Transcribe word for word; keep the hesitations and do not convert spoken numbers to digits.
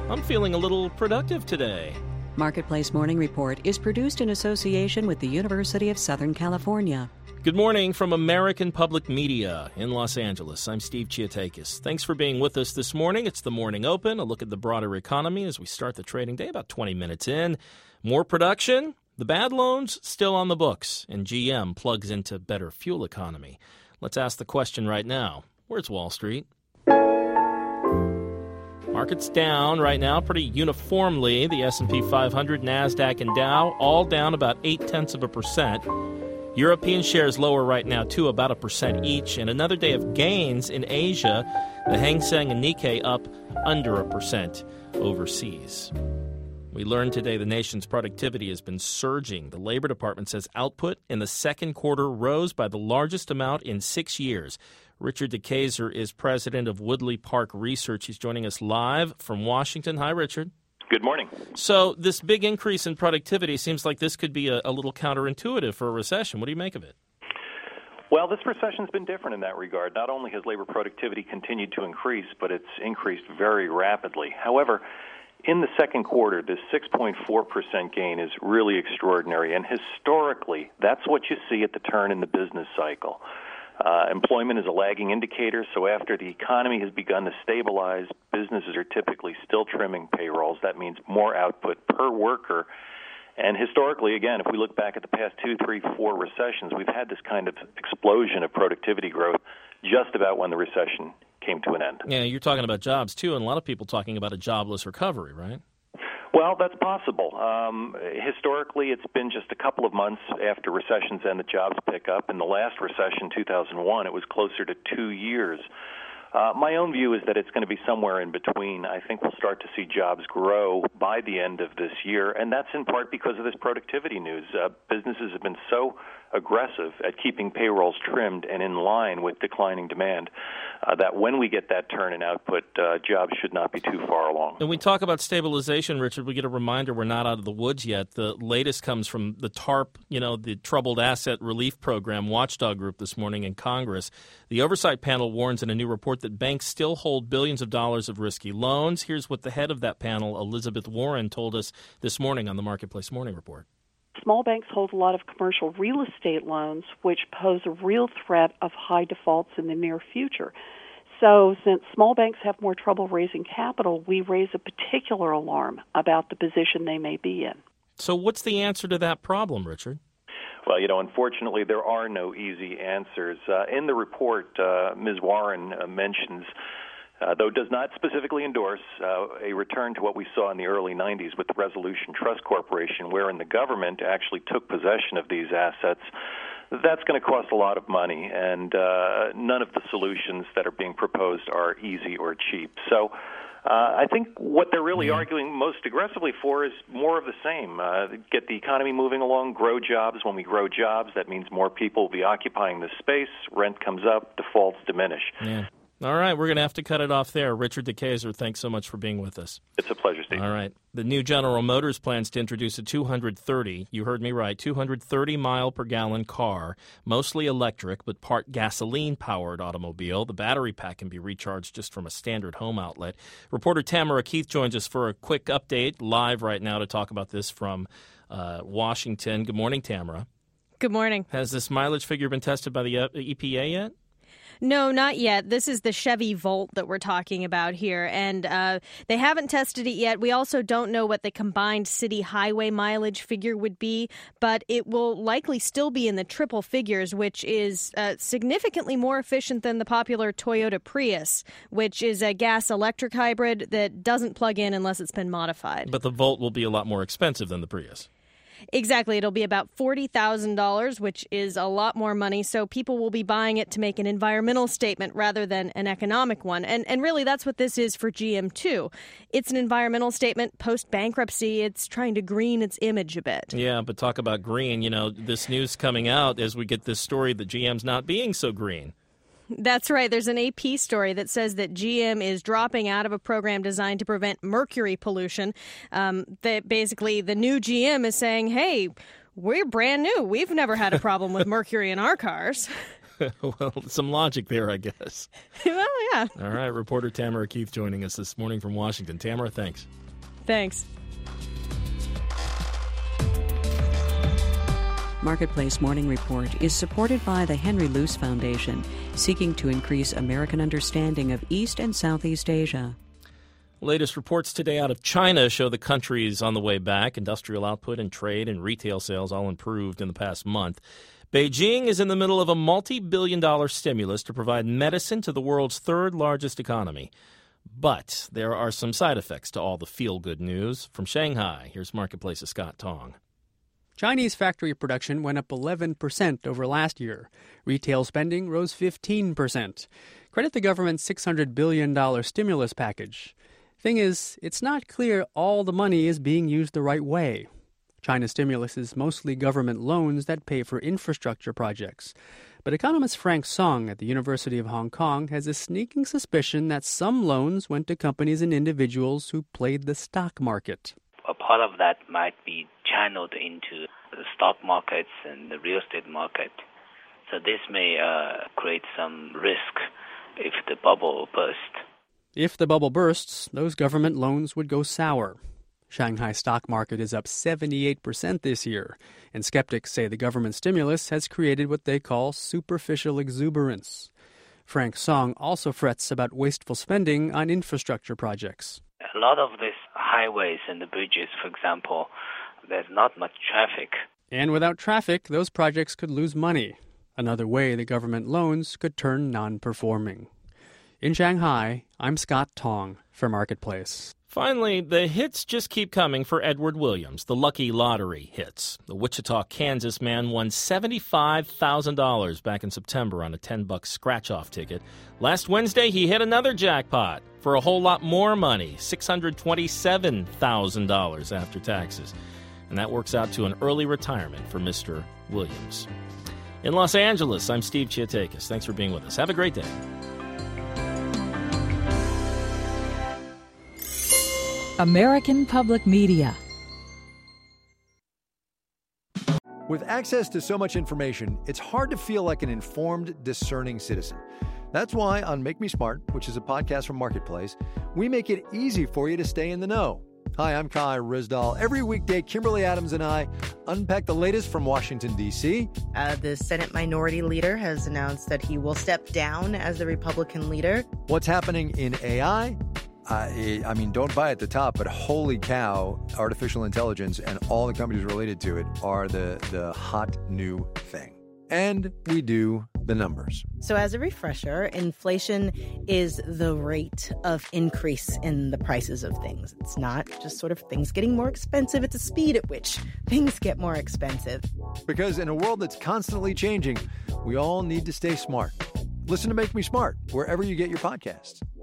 I'm feeling a little productive today. Marketplace Morning Report is produced in association with the University of Southern California. Good morning from American Public Media in Los Angeles. I'm Steve Chiotakis. Thanks for being with us this morning. It's the Morning Open, a look at the broader economy as we start the trading day about twenty minutes in. More production, the bad loans still on the books, and G M plugs into better fuel economy. Let's ask the question right now. Where's Wall Street? Markets down right now pretty uniformly. The S and P five hundred, NASDAQ, and Dow all down about eight-tenths of a percent. European shares lower right now, too, about a percent each. And another day of gains in Asia. The Hang Seng and Nikkei up under a percent overseas. We learned today the nation's productivity has been surging. The Labor Department says output in the second quarter rose by the largest amount in six years. Richard DeKeyser is president of Woodley Park Research. He's joining us live from Washington. Hi, Richard. Good morning. So this big increase in productivity seems like this could be a, a little counterintuitive for a recession. What do you make of it? Well, this recession's been different in that regard. Not only has labor productivity continued to increase, but it's increased very rapidly. However, in the second quarter, this six point four percent gain is really extraordinary, and historically, that's what you see at the turn in the business cycle. Uh, employment is a lagging indicator, so after the economy has begun to stabilize, businesses are typically still trimming payrolls. That means more output per worker. And historically, again, if we look back at the past two, three, four recessions, we've had this kind of explosion of productivity growth just about when the recession came to an end. Yeah, you're talking about jobs, too, and a lot of people talking about a jobless recovery, right? Well, that's possible. Um, historically, it's been just a couple of months after recessions end that jobs pick up. In the last recession, two thousand one, it was closer to two years. Uh, my own view is that it's going to be somewhere in between. I think we'll start to see jobs grow by the end of this year, and that's in part because of this productivity news. Uh, businesses have been so aggressive at keeping payrolls trimmed and in line with declining demand uh, that when we get that turn in output, uh, jobs should not be too far along. When we talk about stabilization, Richard, we get a reminder we're not out of the woods yet. The latest comes from the TARP, you know, the Troubled Asset Relief Program watchdog group this morning in Congress. The oversight panel warns in a new report that banks still hold billions of dollars of risky loans. Here's what the head of that panel, Elizabeth Warren, told us this morning on the Marketplace Morning Report. Small banks hold a lot of commercial real estate loans, which pose a real threat of high defaults in the near future. So since small banks have more trouble raising capital, we raise a particular alarm about the position they may be in. So what's the answer to that problem, Richard? Well, you know, unfortunately, there are no easy answers. Uh, in the report, uh, Miz Warren uh, mentions Uh, though does not specifically endorse uh, a return to what we saw in the early nineties with the Resolution Trust Corporation, wherein the government actually took possession of these assets. That's going to cost a lot of money, and uh, none of the solutions that are being proposed are easy or cheap. So uh, I think what they're really yeah. arguing most aggressively for is more of the same. Uh, get the economy moving along, grow jobs. When we grow jobs, that means more people will be occupying this space, rent comes up, defaults diminish. Yeah. All right, we're going to have to cut it off there. Richard DeKeyser, thanks so much for being with us. It's a pleasure, Steve. All right. The new General Motors plans to introduce a two hundred thirty, you heard me right, two hundred thirty mile per gallon car, mostly electric but part gasoline-powered automobile. The battery pack can be recharged just from a standard home outlet. Reporter Tamara Keith joins us for a quick update live right now to talk about this from uh, Washington. Good morning, Tamara. Good morning. Has this mileage figure been tested by the E P A yet? No, not yet. This is the Chevy Volt that we're talking about here, and uh, they haven't tested it yet. We also don't know what the combined city highway mileage figure would be, but it will likely still be in the triple figures, which is uh, significantly more efficient than the popular Toyota Prius, which is a gas-electric hybrid that doesn't plug in unless it's been modified. But the Volt will be a lot more expensive than the Prius. Exactly. It'll be about forty thousand dollars, which is a lot more money. So people will be buying it to make an environmental statement rather than an economic one. And and really, that's what this is for G M, too. It's an environmental statement post-bankruptcy. It's trying to green its image a bit. Yeah, but talk about green. You know, this news coming out as we get this story that G M's not being so green. That's right. There's an A P story that says that G M is dropping out of a program designed to prevent mercury pollution. Um, that basically, the new G M is saying, hey, we're brand new. We've never had a problem with mercury in our cars. Well, some logic there, I guess. Well, yeah. All right, reporter Tamara Keith joining us this morning from Washington. Tamara, thanks. Thanks. Marketplace Morning Report is supported by the Henry Luce Foundation, seeking to increase American understanding of East and Southeast Asia. Latest reports today out of China show the country is on the way back. Industrial output and trade and retail sales all improved in the past month. Beijing is in the middle of a multi-billion dollar stimulus to provide medicine to the world's third largest economy. But there are some side effects to all the feel-good news. From Shanghai, here's Marketplace's Scott Tong. Chinese factory production went up eleven percent over last year. Retail spending rose fifteen percent. Credit the government's six hundred billion dollars stimulus package. Thing is, it's not clear all the money is being used the right way. China's stimulus is mostly government loans that pay for infrastructure projects. But economist Frank Song at the University of Hong Kong has a sneaking suspicion that some loans went to companies and individuals who played the stock market. A part of that might be channeled into the stock markets and the real estate market. So this may uh, create some risk if the bubble bursts. If the bubble bursts, those government loans would go sour. Shanghai stock market is up seventy-eight percent this year, and skeptics say the government stimulus has created what they call superficial exuberance. Frank Song also frets about wasteful spending on infrastructure projects. A lot of these highways and the bridges, for example, there's not much traffic. And without traffic, those projects could lose money. Another way the government loans could turn non-performing. In Shanghai, I'm Scott Tong for Marketplace. Finally, the hits just keep coming for Edward Williams, the lucky lottery hits. The Wichita, Kansas man won seventy-five thousand dollars back in September on a ten buck scratch-off ticket. Last Wednesday, he hit another jackpot for a whole lot more money, six hundred twenty-seven thousand dollars after taxes. And that works out to an early retirement for Mister Williams. In Los Angeles, I'm Steve Chiatakis. Thanks for being with us. Have a great day. American Public Media. With access to so much information, it's hard to feel like an informed, discerning citizen. That's why on Make Me Smart, which is a podcast from Marketplace, we make it easy for you to stay in the know. Hi, I'm Kai Rizdal. Every weekday, Kimberly Adams and I unpack the latest from Washington, D C. Uh, the Senate Minority Leader has announced that he will step down as the Republican leader. What's happening in A I? I, I mean, don't buy at the top, but holy cow, artificial intelligence and all the companies related to it are the, the hot new thing. And we do the numbers. So as a refresher, inflation is the rate of increase in the prices of things. It's not just sort of things getting more expensive. It's the speed at which things get more expensive. Because in a world that's constantly changing, we all need to stay smart. Listen to Make Me Smart wherever you get your podcasts.